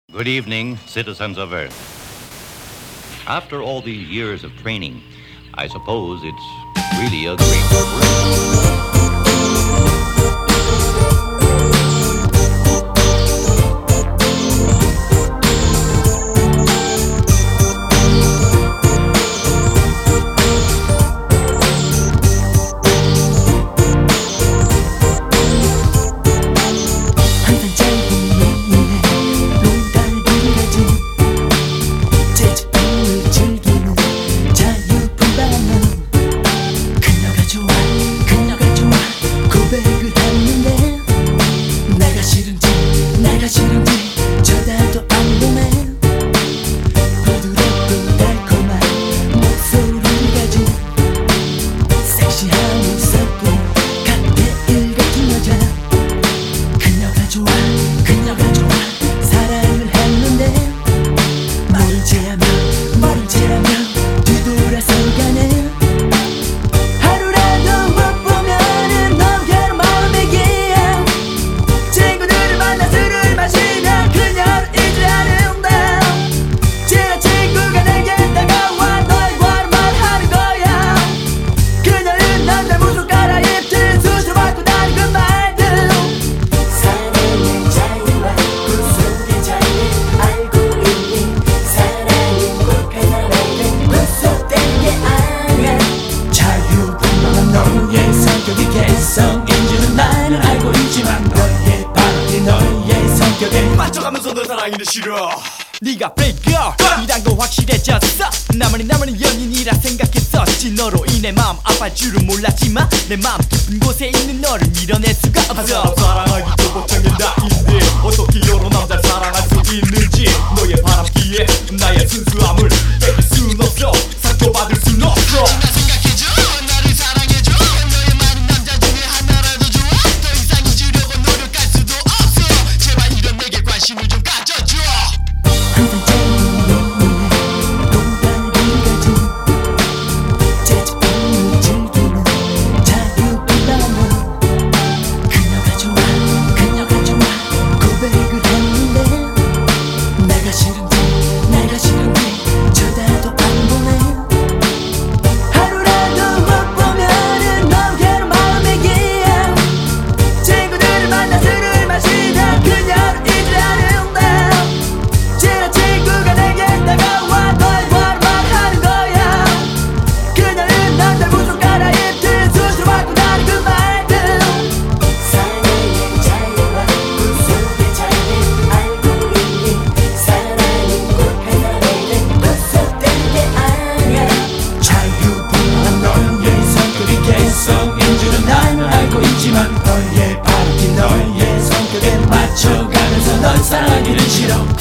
Good evening, citizens of Earth. After all these years of training, I suppose it's really a great thrill. 맞춰가면서 널 사랑하기는 싫어. 네가 breaker 이란 거 확실해졌어. 나만이 연인이라 생각했었지. 너로 인해 마음 아파할 줄은 몰랐지만 내 마음 깊은 곳에 있는 너를 밀어낼 수가 없어. 한 사람 사랑하기도 벅찬 나인데 어떻게 여러 남자를 사랑할 수 있는지. 너의 바람기에 나의 순수함을 뺏길 순 없어. 상처받을 순 없어. 너의 바람기 너의 성격에 맞춰가면서 널 사랑하기는 싫어.